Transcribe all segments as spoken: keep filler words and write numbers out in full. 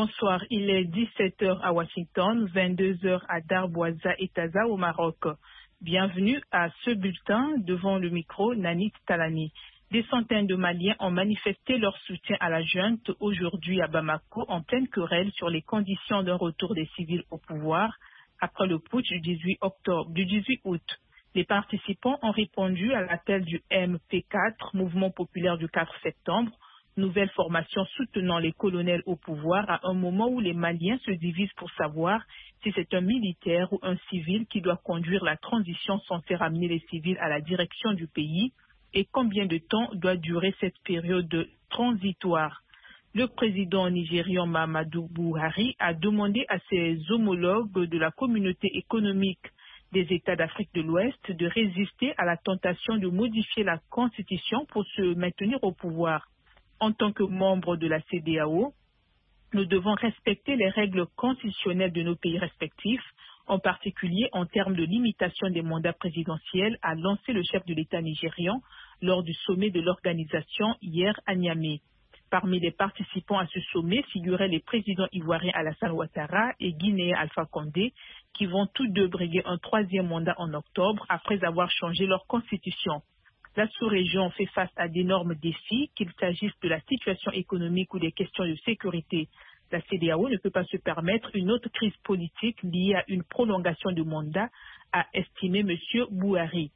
Bonsoir, il est dix-sept heures à Washington, vingt-deux heures à Darboisa et Taza au Maroc. Bienvenue à ce bulletin devant le micro Nanit Talani. Des centaines de Maliens ont manifesté leur soutien à la junte aujourd'hui à Bamako en pleine querelle sur les conditions d'un retour des civils au pouvoir après le putsch du dix-huit octobre, du dix-huit août. Les participants ont répondu à l'appel du M P quatre, Mouvement populaire du quatre septembre, nouvelle formation soutenant les colonels au pouvoir à un moment où les Maliens se divisent pour savoir si c'est un militaire ou un civil qui doit conduire la transition censée ramener les civils à la direction du pays et combien de temps doit durer cette période transitoire. Le président nigérian Mahamadou Buhari a demandé à ses homologues de la communauté économique des États d'Afrique de l'Ouest de résister à la tentation de modifier la constitution pour se maintenir au pouvoir. En tant que membre de la C D A O, nous devons respecter les règles constitutionnelles de nos pays respectifs, en particulier en termes de limitation des mandats présidentiels, a lancé le chef de l'État nigérian lors du sommet de l'organisation hier à Niamey. Parmi les participants à ce sommet figuraient les présidents ivoiriens Alassane Ouattara et guinéen Alpha Condé, qui vont tous deux briguer un troisième mandat en octobre après avoir changé leur constitution. La sous-région fait face à d'énormes défis, qu'il s'agisse de la situation économique ou des questions de sécurité. La C D A O ne peut pas se permettre une autre crise politique liée à une prolongation de mandat, a estimé M. Buhari.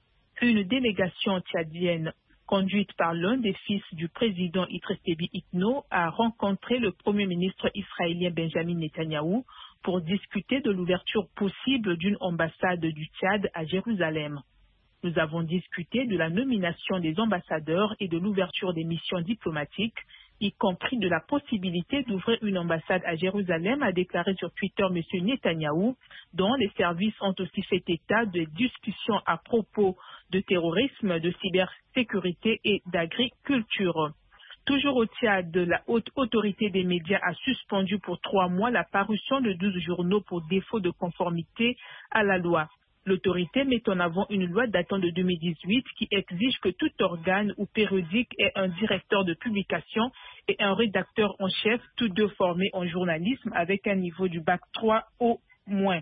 Une délégation tchadienne conduite par l'un des fils du président Idriss Déby Itno a rencontré le premier ministre israélien Benjamin Netanyahou pour discuter de l'ouverture possible d'une ambassade du Tchad à Jérusalem. Nous avons discuté de la nomination des ambassadeurs et de l'ouverture des missions diplomatiques, y compris de la possibilité d'ouvrir une ambassade à Jérusalem, a déclaré sur Twitter M. Netanyahou, dont les services ont aussi fait état de discussions à propos de terrorisme, de cybersécurité et d'agriculture. Toujours au Tchad, la haute autorité des médias a suspendu pour trois mois la parution de douze journaux pour défaut de conformité à la loi. L'autorité met en avant une loi datant de deux mille dix-huit qui exige que tout organe ou périodique ait un directeur de publication et un rédacteur en chef, tous deux formés en journalisme avec un niveau du bac trois au moins.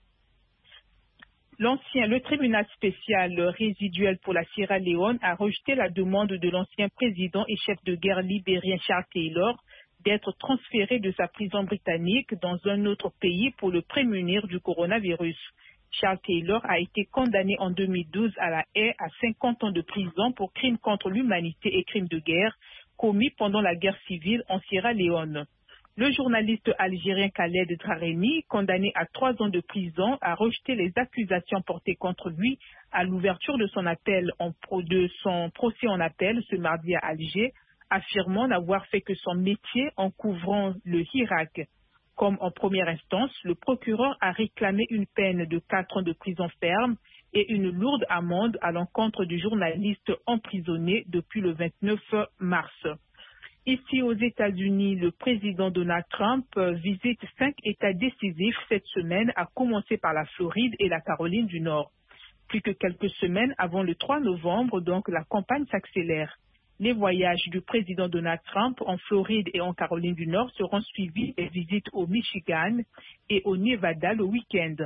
L'ancien, le tribunal spécial résiduel pour la Sierra Leone a rejeté la demande de l'ancien président et chef de guerre libérien Charles Taylor d'être transféré de sa prison britannique dans un autre pays pour le prémunir du coronavirus. Charles Taylor a été condamné en deux mille douze à la haie à cinquante ans de prison pour crimes contre l'humanité et crimes de guerre commis pendant la guerre civile en Sierra Leone. Le journaliste algérien Khaled Drareni, condamné à trois ans de prison, a rejeté les accusations portées contre lui à l'ouverture de son appel en pro de son procès en appel ce mardi à Alger, affirmant n'avoir fait que son métier en couvrant le Irak. Comme en première instance, le procureur a réclamé une peine de quatre ans de prison ferme et une lourde amende à l'encontre du journaliste emprisonné depuis le vingt-neuf mars. Ici aux États-Unis, le président Donald Trump visite cinq États décisifs cette semaine, à commencer par la Floride et la Caroline du Nord. Plus que quelques semaines avant le trois novembre, donc la campagne s'accélère. Les voyages du président Donald Trump en Floride et en Caroline du Nord seront suivis des visites au Michigan et au Nevada le week-end.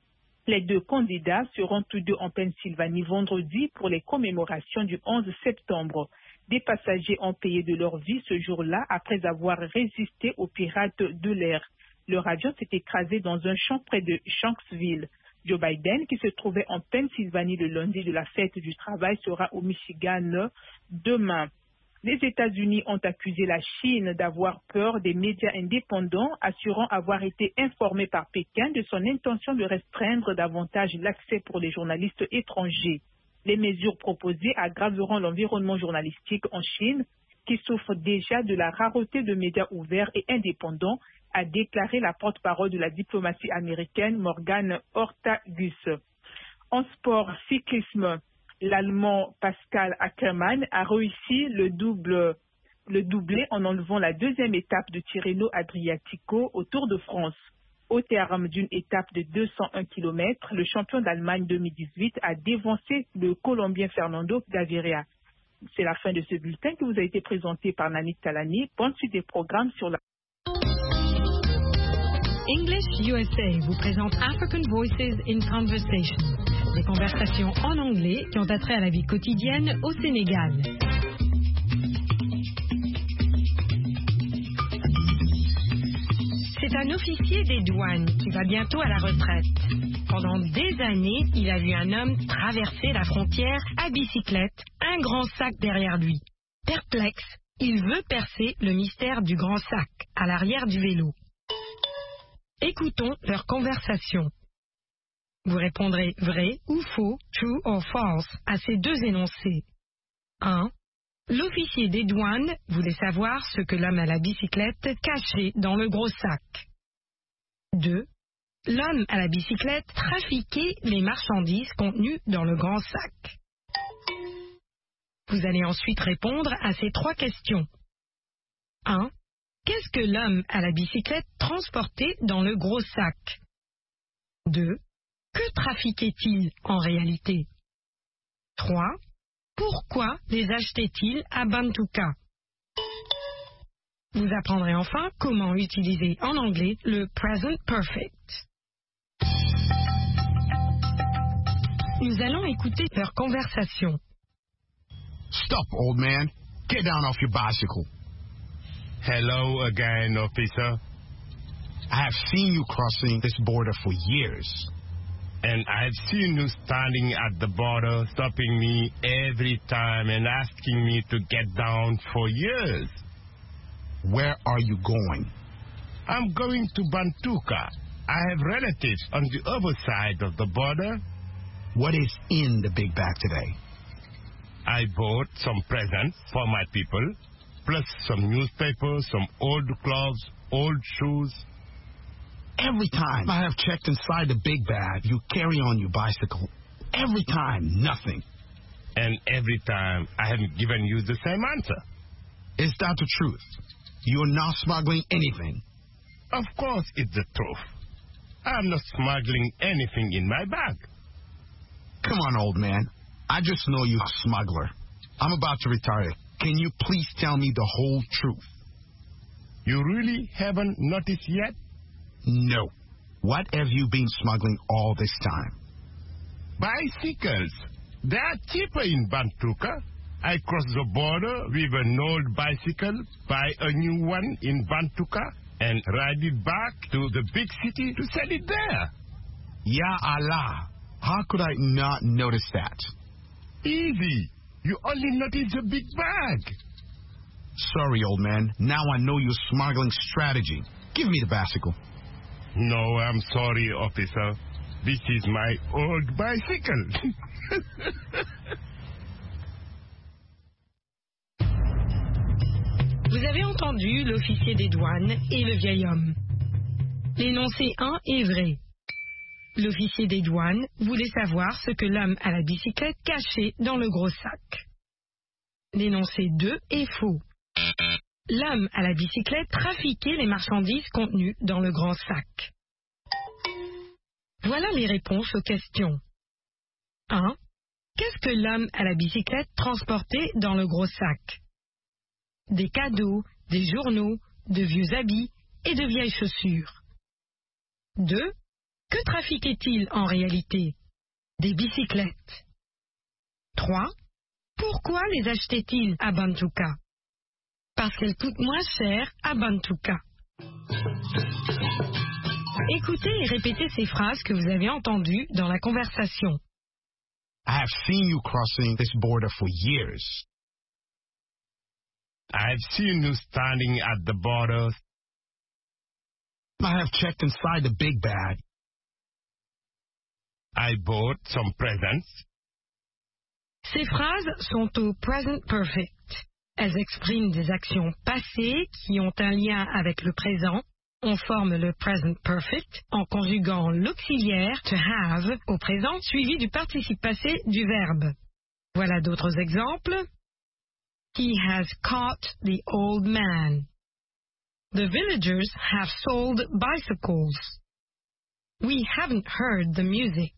Les deux candidats seront tous deux en Pennsylvanie vendredi pour les commémorations du onze septembre. Des passagers ont payé de leur vie ce jour-là après avoir résisté aux pirates de l'air. Leur avion s'est écrasé dans un champ près de Shanksville. Joe Biden, qui se trouvait en Pennsylvanie le lundi de la fête du travail, sera au Michigan demain. Les États-Unis ont accusé la Chine d'avoir peur des médias indépendants, assurant avoir été informés par Pékin de son intention de restreindre davantage l'accès pour les journalistes étrangers. Les mesures proposées aggraveront l'environnement journalistique en Chine, qui souffre déjà de la rareté de médias ouverts et indépendants, a déclaré la porte-parole de la diplomatie américaine Morgan Ortagus. En sport cyclisme, l'Allemand Pascal Ackermann a réussi le double, le doublé en enlevant la deuxième étape de Tirreno Adriatico au Tour de France. Au terme d'une étape de deux cent un kilomètres, le champion d'Allemagne deux mille dix-huit a dévancé le Colombien Fernando Gaviria. C'est la fin de ce bulletin qui vous a été présenté par Nanit Talani. Bonne suite des programmes sur la English U S A vous présente African Voices in Conversation, des conversations en anglais qui ont attrait à la vie quotidienne au Sénégal. C'est un officier des douanes qui va bientôt à la retraite. Pendant des années, il a vu un homme traverser la frontière à bicyclette, un grand sac derrière lui. Perplexe, il veut percer le mystère du grand sac à l'arrière du vélo. Écoutons leur conversation. Vous répondrez vrai ou faux, true or false, à ces deux énoncés. un. L'officier des douanes voulait savoir ce que l'homme à la bicyclette cachait dans le gros sac. deux. L'homme à la bicyclette trafiquait les marchandises contenues dans le grand sac. Vous allez ensuite répondre à ces trois questions. un. Qu'est-ce que l'homme à la bicyclette transportait dans le gros sac? deux. Que trafiquait-il en réalité? trois. Pourquoi les achetait-il à Bantuka? Vous apprendrez enfin comment utiliser en anglais le present perfect. Nous allons écouter leur conversation. Stop, old man. Get down off your bicycle. Hello again, officer. I have seen you crossing this border for years. And I've seen you standing at the border, stopping me every time and asking me to get down for years. Where are you going? I'm going to Bantuka. I have relatives on the other side of the border. What is in the big bag today? I bought some presents for my people, plus some newspapers, some old clothes, old shoes. Every time I have checked inside the big bag you carry on your bicycle. Every time, nothing. And every time I haven't given you the same answer. Is that the truth? You're not smuggling anything? Of course it's the truth. I'm not smuggling anything in my bag. Come on, old man. I just know you're a smuggler. I'm about to retire. Can you please tell me the whole truth? You really haven't noticed yet? No. What have you been smuggling all this time? Bicycles. They are cheaper in Bantuka. I cross the border with an old bicycle, buy a new one in Bantuka, and ride it back to the big city to sell it there. Ya Allah. How could I not notice that? Easy. You only notice the big bag. Sorry, old man. Now I know your smuggling strategy. Give me the bicycle. No, I'm sorry, officer. This is my old bicycle. Vous avez entendu l'officier des douanes et le vieil homme. L'énoncé un est vrai. L'officier des douanes voulait savoir ce que l'homme à la bicyclette cachait dans le gros sac. L'énoncé deux est faux. L'homme à la bicyclette trafiquait les marchandises contenues dans le grand sac. Voilà les réponses aux questions. un. Qu'est-ce que l'homme à la bicyclette transportait dans le gros sac? Des cadeaux, des journaux, de vieux habits et de vieilles chaussures. deux. Que trafiquait-il en réalité? Des bicyclettes. trois. Pourquoi les achetait-il à Bantuka? Parce qu'elles coûtent moins cher à Bantuka. Écoutez et répétez ces phrases que vous avez entendues dans la conversation. I have seen you crossing this border for years. I've seen you standing at the border. I have checked inside the big bag. I bought some presents. Ces phrases sont au present perfect. Elles expriment des actions passées qui ont un lien avec le présent. On forme le present perfect en conjuguant l'auxiliaire to have au présent suivi du participe passé du verbe. Voilà d'autres exemples. He has caught the old man. The villagers have sold bicycles. We haven't heard the music.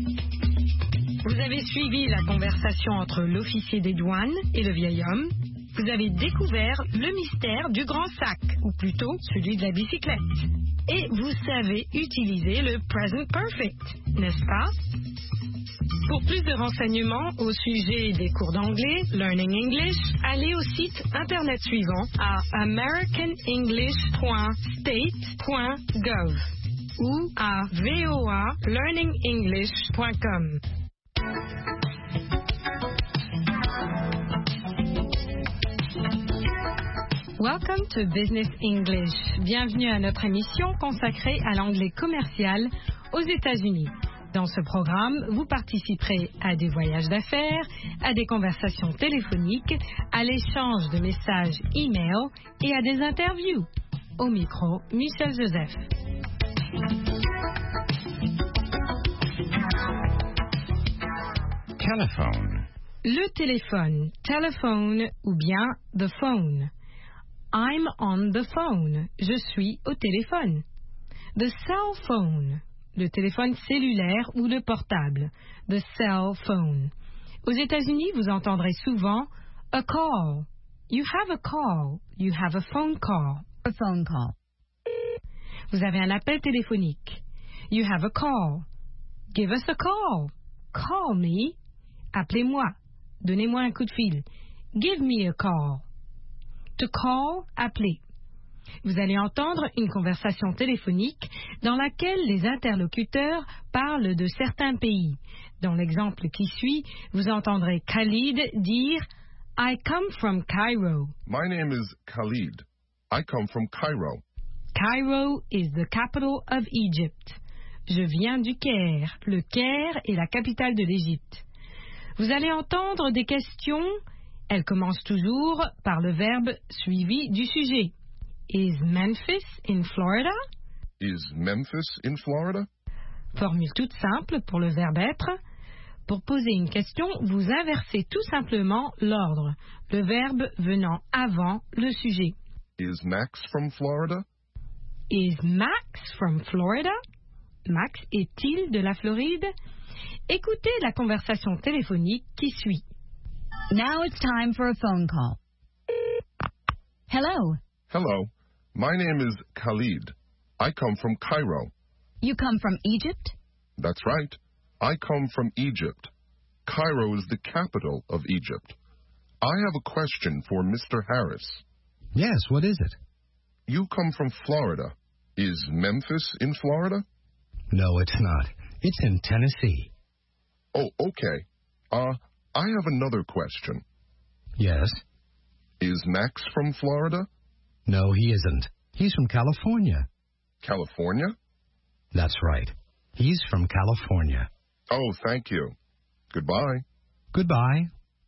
Vous avez suivi la conversation entre l'officier des douanes et le vieil homme. vous avez découvert le mystère du grand sac, ou plutôt celui de la bicyclette. Et vous savez utiliser le present perfect, n'est-ce pas? Pour plus de renseignements au sujet des cours d'anglais, Learning English, allez au site internet suivant à american english point state point gov ou à v o a learning english point com. Welcome to Business English. Bienvenue à notre émission consacrée à l'anglais commercial aux États-Unis. Dans ce programme, vous participerez à des voyages d'affaires, à des conversations téléphoniques, à l'échange de messages e-mail et à des interviews. Au micro, Michel Joseph. Telephone. Le téléphone, telephone ou bien the phone. I'm on the phone. Je suis au téléphone. The cell phone. Le téléphone cellulaire ou le portable. The cell phone. Aux États-Unis, vous entendrez souvent a call. You have a call. You have a phone call. A phone call. Vous avez un appel téléphonique. You have a call. Give us a call. Call me. Appelez-moi. Donnez-moi un coup de fil. Give me a call. To call, appeler. Vous allez entendre une conversation téléphonique dans laquelle les interlocuteurs parlent de certains pays. Dans l'exemple qui suit, vous entendrez Khalid dire « I come from Cairo ». My name is Khalid. I come from Cairo. Cairo is the capital of Egypt. Je viens du Caire. Le Caire est la capitale de l'Égypte. Vous allez entendre des questions. Elles commencent toujours par le verbe suivi du sujet. Is Memphis in Florida? Is Memphis in Florida? Formule toute simple pour le verbe être. Pour poser une question, vous inversez tout simplement l'ordre, le verbe venant avant le sujet. Is Max from Florida? Is Max from Florida? Max est-il de la Floride? Écoutez la conversation téléphonique qui suit. Now it's time for a phone call. Hello. Hello. My name is Khalid. I come from Cairo. You come from Egypt? That's right. I come from Egypt. Cairo is the capital of Egypt. I have a question for Mister Harris. Yes, what is it? You come from Florida. Is Memphis in Florida? No, it's not. It's in Tennessee. Oh, okay. Uh, I have another question. Yes? Is Max from Florida? No, he isn't. He's from California. California? That's right. He's from California. Oh, thank you. Goodbye. Goodbye.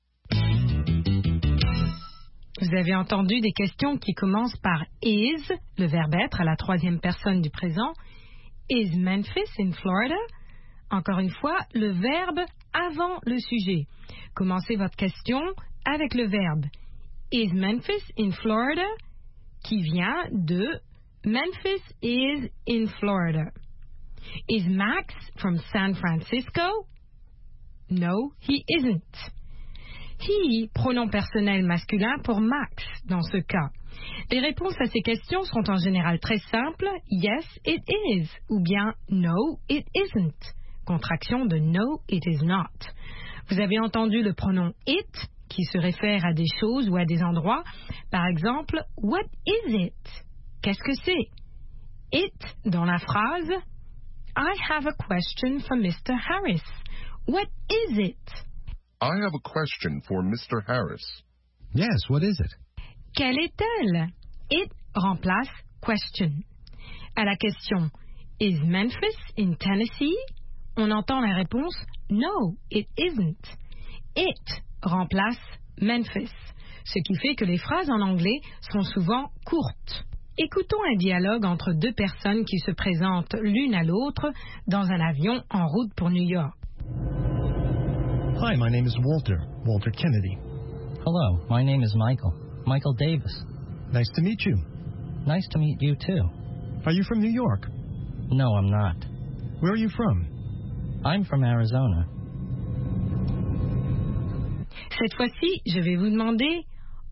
Vous avez entendu des questions qui commencent par is, le verbe être à la troisième personne du présent. Is Memphis in Florida? Encore une fois, le verbe avant le sujet. Commencez votre question avec le verbe Is Memphis in Florida? Qui vient de Memphis is in Florida. Is Max from San Francisco? No, he isn't. He, pronom personnel masculin pour Max dans ce cas. Les réponses à ces questions sont en général très simples. Yes, it is. Ou bien no, it isn't. Contraction de no, it is not. Vous avez entendu le pronom it qui se réfère à des choses ou à des endroits. Par exemple, what is it? Qu'est-ce que c'est? It dans la phrase I have a question for Mister Harris. What is it? I have a question for Mister Harris. Yes, what is it? Quelle est-elle? It remplace question. À la question Is Memphis in Tennessee? On entend la réponse No, it isn't. It remplace Memphis, ce qui fait que les phrases en anglais sont souvent courtes. Écoutons un dialogue entre deux personnes qui se présentent l'une à l'autre dans un avion en route pour New York. Hi, my name is Walter, Walter Kennedy. Hello, my name is Michael, Michael Davis. Nice to meet you. Nice to meet you too. Are you from New York? No, I'm not. Where are you from? I'm from Arizona. Cette fois-ci, je vais vous demander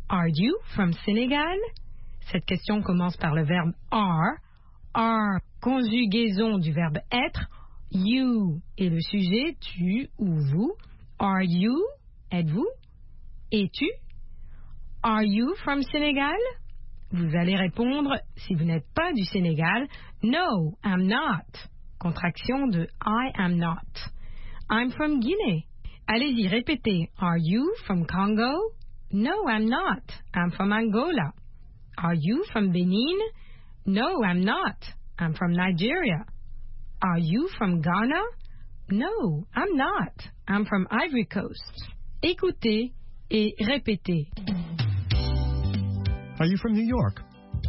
Are you from Senegal? Cette question commence par le verbe are. Are, conjugaison du verbe être. You est le sujet, tu ou vous. Are you? Êtes-vous? Es-tu? Are you from Senegal? Vous allez répondre, si vous n'êtes pas du Sénégal, No, I'm not. Contraction de I am not. I'm from Guinea. Allez-y, répétez. Are you from Congo? No, I'm not. I'm from Angola. Are you from Benin? No, I'm not. I'm from Nigeria. Are you from Ghana? No, I'm not. I'm from Ivory Coast. Écoutez et répétez. Are you from New York?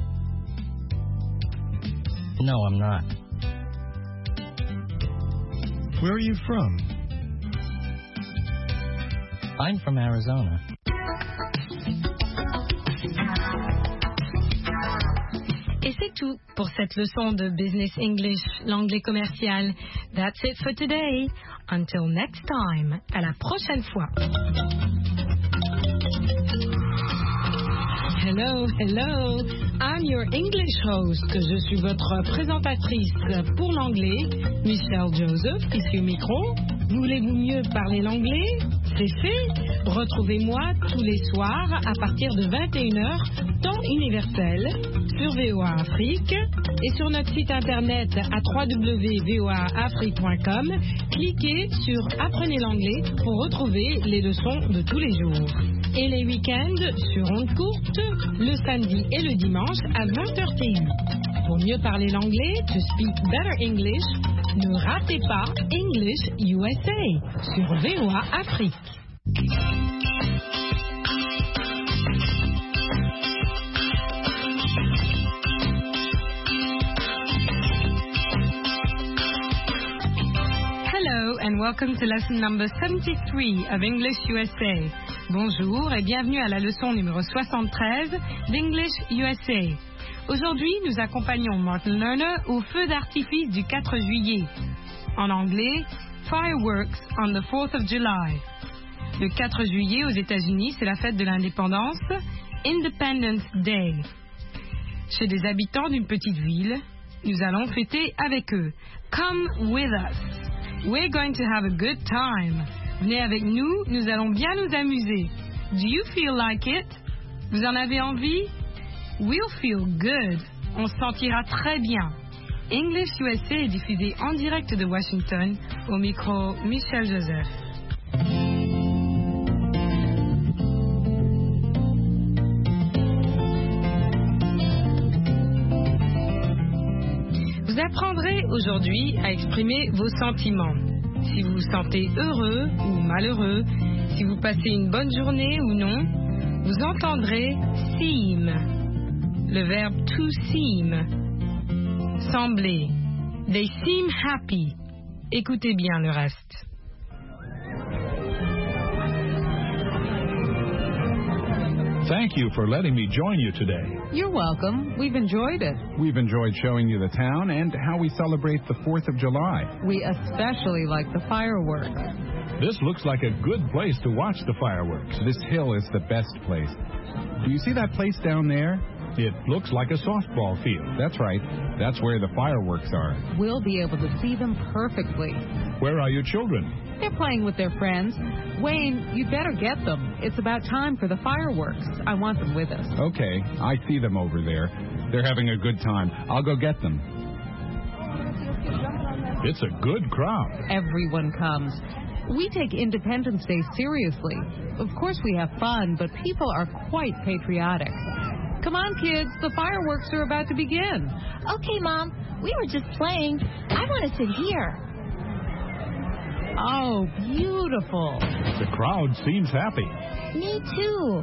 No, I'm not. Where are you from? I'm from Arizona. Et c'est tout pour cette leçon de Business English, l'anglais commercial. That's it for today. Until next time. À la prochaine fois. Hello, hello. I'm your English host. Je suis votre présentatrice pour l'anglais, Michelle Joseph, ici au micro. Voulez-vous mieux parler l'anglais? C'est fait. Retrouvez-moi tous les soirs à partir de vingt et une heures, temps universel, sur V O A Afrique et sur notre site internet à w w w point v o a afrique point com. Cliquez sur Apprenez l'anglais pour retrouver les leçons de tous les jours. Et les week-ends sur ondes courtes, le samedi et le dimanche à vingt heures T U. Pour mieux parler l'anglais, to speak better English, ne ratez pas English U S A sur V O A Afrique. Hello and welcome to lesson number seventy-three of English U S A. Bonjour et bienvenue à la leçon numéro soixante-treize d'English U S A. Aujourd'hui, nous accompagnons Martin Lerner au feu d'artifice du quatre juillet. En anglais, Fireworks on the fourth of July. Le quatre juillet aux États-Unis, c'est la fête de l'indépendance, Independence Day. Chez des habitants d'une petite ville, nous allons fêter avec eux. Come with us. We're going to have a good time. Venez avec nous, nous allons bien nous amuser. Do you feel like it? Vous en avez envie? We'll feel good. On se sentira très bien. English U S A est diffusé en direct de Washington, au micro Michel Joseph. Vous apprendrez aujourd'hui à exprimer vos sentiments. Si vous vous sentez heureux ou malheureux, si vous passez une bonne journée ou non, vous entendrez seem, le verbe to seem, sembler. They seem happy. Écoutez bien le reste. Thank you for letting me join you today. You're welcome. We've enjoyed it. We've enjoyed showing you the town and how we celebrate the fourth of July. We especially like the fireworks. This looks like a good place to watch the fireworks. This hill is the best place. Do you see that place down there? It looks like a softball field. That's right. That's where the fireworks are. We'll be able to see them perfectly. Where are your children? They're playing with their friends. Wayne, you'd better get them. It's about time for the fireworks. I want them with us. Okay, I see them over there. They're having a good time. I'll go get them. It's a good crowd. Everyone comes. We take Independence Day seriously. Of course we have fun, but people are quite patriotic. Come on, kids. The fireworks are about to begin. Okay, Mom. We were just playing. I want to sit here. Oh, beautiful. The crowd seems happy. Me too.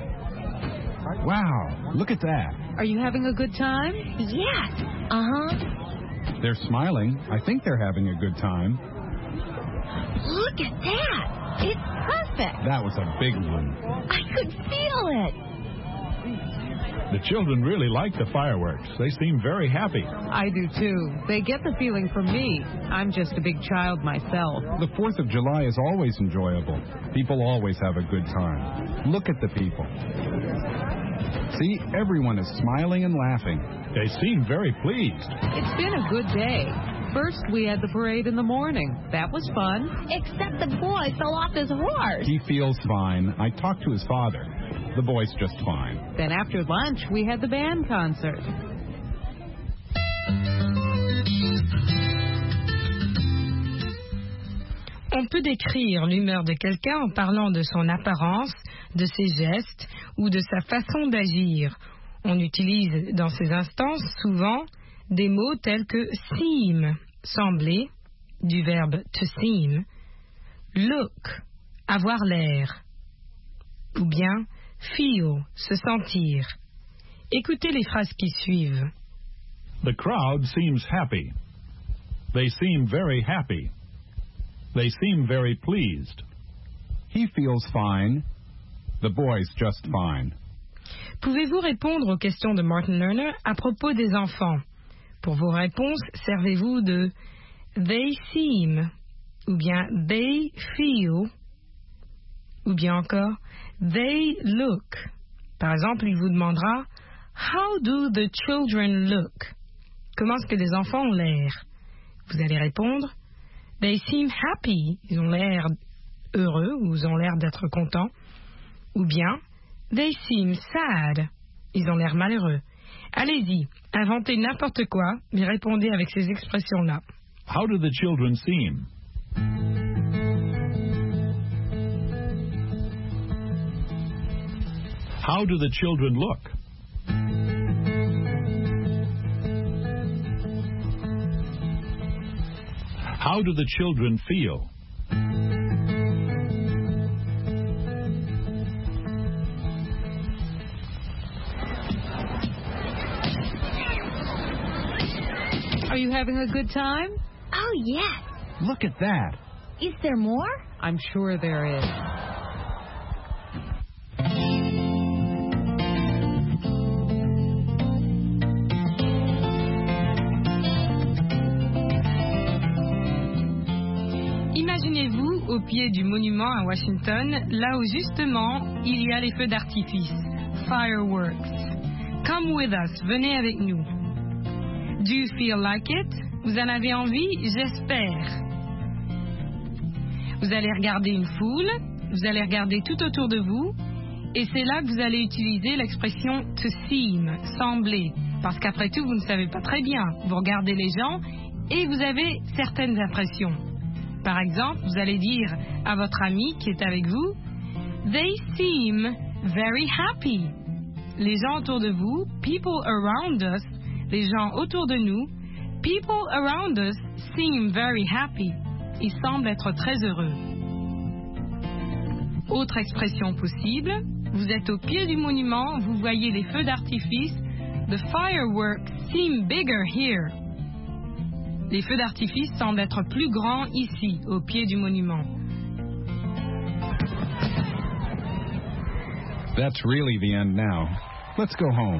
Wow, look at that. Are you having a good time? Yes. Uh-huh. They're smiling. I think they're having a good time. Look at that. It's perfect. That was a big one. I could feel it. The children really like the fireworks. They seem very happy. I do too. They get the feeling from me. I'm just a big child myself. The fourth of July is always enjoyable. People always have a good time. Look at the people. See, everyone is smiling and laughing. They seem very pleased. It's been a good day. First, we had the parade in the morning. That was fun. Except the boy fell off his horse. He feels fine. I talked to his father. The boy's just fine. Then after lunch, we had the band concert. On peut décrire l'humeur de quelqu'un en parlant de son apparence, de ses gestes ou de sa façon d'agir. On utilise dans ces instances souvent des mots tels que seem, sembler, du verbe to seem, look, avoir l'air, ou bien feel, se sentir. Écoutez les phrases qui suivent. The crowd seems happy. They seem very happy. They seem very pleased. He feels fine. The boy's just fine. Pouvez-vous répondre aux questions de Martin Lerner à propos des enfants? Pour vos réponses, servez-vous de they seem, ou bien they feel, ou bien encore they look. Par exemple, il vous demandera how do the children look? Comment est-ce que les enfants ont l'air? Vous allez répondre they seem happy. Ils ont l'air heureux ou ils ont l'air d'être contents. Ou bien they seem sad. Ils ont l'air malheureux. Allez-y, inventez n'importe quoi, mais répondez avec ces expressions-là. How do the children seem? How do the children look? How do the children feel? Are you having a good time? Oh, yes. Look at that. Is there more? I'm sure there is. Imaginez-vous au pied du monument à Washington, là où justement il y a les feux d'artifice, fireworks. Come with us, venez avec nous. Do you feel like it? Vous en avez envie? J'espère. Vous allez regarder une foule, vous allez regarder tout autour de vous, et c'est là que vous allez utiliser l'expression to seem, sembler, parce qu'après tout, vous ne savez pas très bien. Vous regardez les gens et vous avez certaines impressions. Par exemple, vous allez dire à votre ami qui est avec vous, they seem very happy. Les gens autour de vous, people around us, les gens autour de nous, people around us seem very happy. Ils semblent être très heureux. Autre expression possible, vous êtes au pied du monument, vous voyez les feux d'artifice. The fireworks seem bigger here. Les feux d'artifice semblent être plus grands ici, au pied du monument. That's really the end now. Let's go home.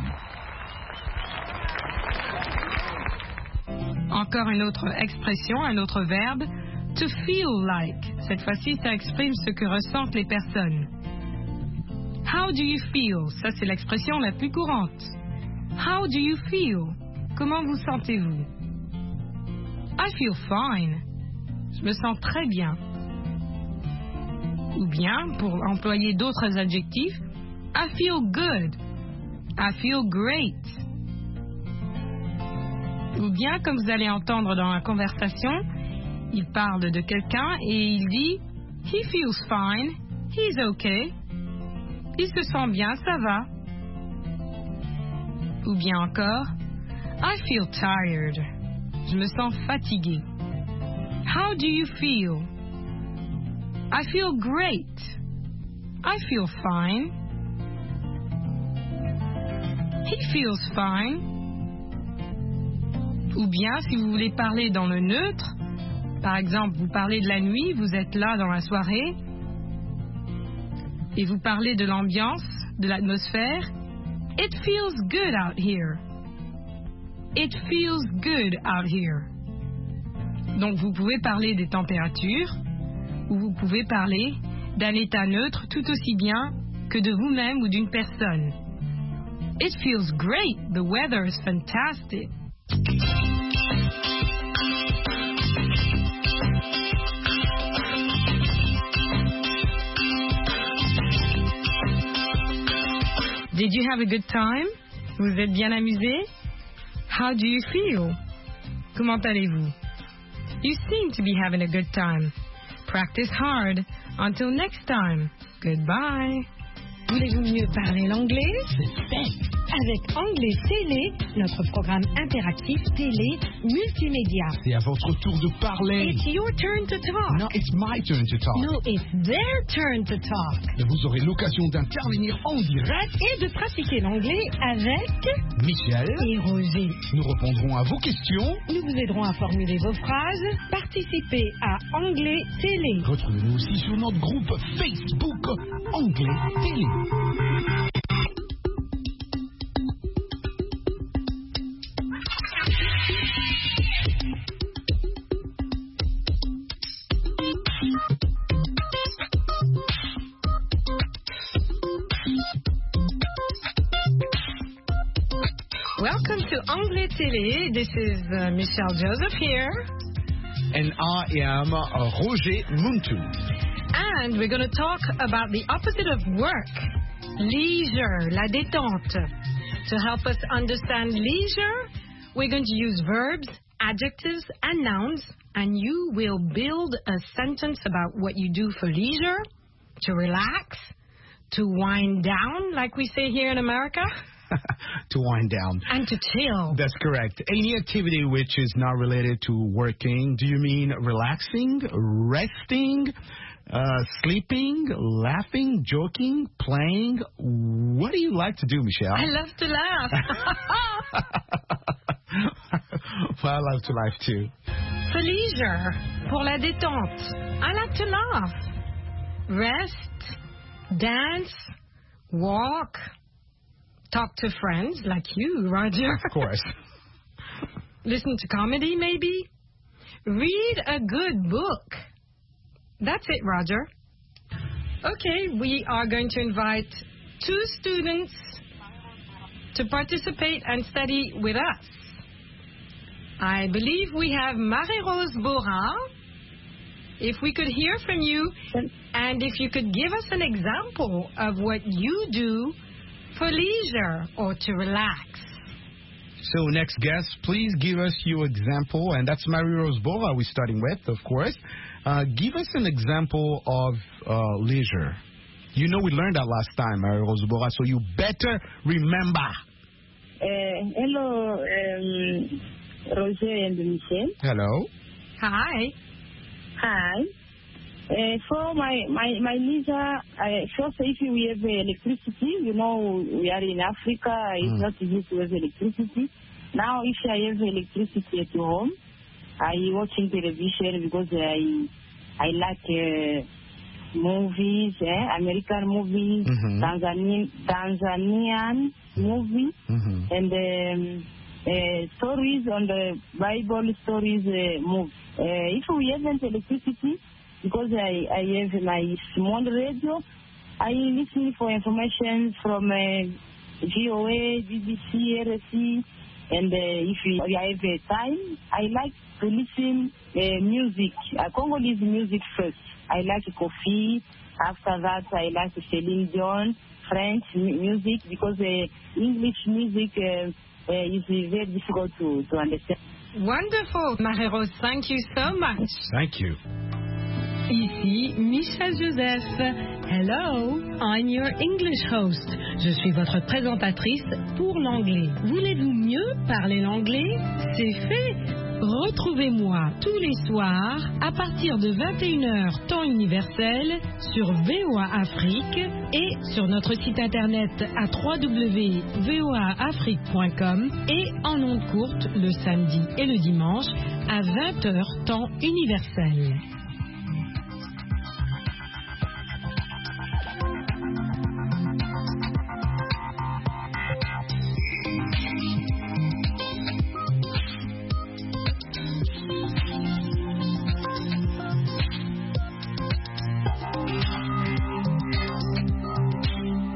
Encore une autre expression, un autre verbe, to feel like. Cette fois-ci, ça exprime ce que ressentent les personnes. How do you feel? Ça, c'est l'expression la plus courante. How do you feel? Comment vous sentez-vous? I feel fine. Je me sens très bien. Ou bien, pour employer d'autres adjectifs, I feel good. I feel great. Ou bien, comme vous allez entendre dans la conversation, il parle de quelqu'un et il dit he feels fine, he's okay. Il se sent bien, ça va. Ou bien encore, I feel tired. Je me sens fatigué. How do you feel? I feel great. I feel fine. He feels fine. Ou bien, si vous voulez parler dans le neutre, par exemple, vous parlez de la nuit, vous êtes là dans la soirée, et vous parlez de l'ambiance, de l'atmosphère, It feels good out here. It feels good out here. Donc, vous pouvez parler des températures ou vous pouvez parler d'un état neutre tout aussi bien que de vous-même ou d'une personne. It feels great. The weather is fantastic. Did you have a good time? Vous êtes bien amusé? How do you feel? Comment allez-vous? You seem to be having a good time. Practice hard. Until next time. Goodbye. Voulez-vous mieux parler l'anglais? C'est fait. Avec Anglais Télé, notre programme interactif télé multimédia. C'est à votre tour de parler. It's your turn to talk. No, it's my turn to talk. No, it's their turn to talk. Et vous aurez l'occasion d'intervenir en direct et de pratiquer l'anglais avec Michel et Roger. Nous répondrons à vos questions. Nous vous aiderons à formuler vos phrases. Participez à Anglais Télé. Retrouvez-nous aussi sur notre groupe Facebook Anglais Télé. Welcome to Anglais Télé. This is uh, Michelle Joseph here. And I am uh, Roger Muntu. And we're going to talk about the opposite of work, leisure, la détente. To help us understand leisure, we're going to use verbs, adjectives, and nouns, and you will build a sentence about what you do for leisure, to relax, to wind down, like we say here in America. To wind down. And to chill. That's correct. Any activity which is not related to working. Do you mean relaxing, resting, uh, sleeping, laughing, joking, playing? What do you like to do, Michelle? I love to laugh. Well, I love to laugh too. For leisure, pour la détente, I like to laugh. Rest, dance, walk, talk to friends like you, Roger. Of course. Listen to comedy, maybe. Read a good book. That's it, Roger. Okay, we are going to invite two students to participate and study with us. I believe we have Marie-Rose Bora. If we could hear from you, and if you could give us an example of what you do for leisure or to relax. So next guest, please give us your example, and that's Marie-Rose Bora we're starting with, of course. Uh, give us an example of uh, leisure. You know we learned that last time, Marie-Rose Bora, so you better remember. Uh, hello, um, Roger and Michel. Hello. Hi. Hi. Uh, for my, my, my leisure, uh, first, if we have electricity, you know, we are in Africa, it's mm. not easy to have electricity. Now, if I have electricity at home, I watching television because I I like uh, movies, eh, American movies, mm-hmm. Tanzanian, Tanzanian movies, mm-hmm. and um, uh, stories on the Bible stories uh, movies. Uh, if we haven't electricity, because I, I have my small radio, I listen for information from uh, V O A, B B C, R S C, and uh, if I have uh, time, I like to listen uh, music, uh, Congolese music first. I like Kofi. After that, I like Celine Dion, French music, because uh, English music uh, uh, is very difficult to, to understand. Wonderful, Marie-Rose. Thank you so much. Thank you. Ici Michel Joseph. Hello, I'm your English host. Je suis votre présentatrice pour l'anglais. Voulez-vous mieux parler l'anglais? C'est fait. Retrouvez-moi tous les soirs à partir de vingt et une heures temps universel sur V O A Afrique et sur notre site internet à w w w point v o a afrique point com et en ondes courtes le samedi et le dimanche à vingt heures temps universel.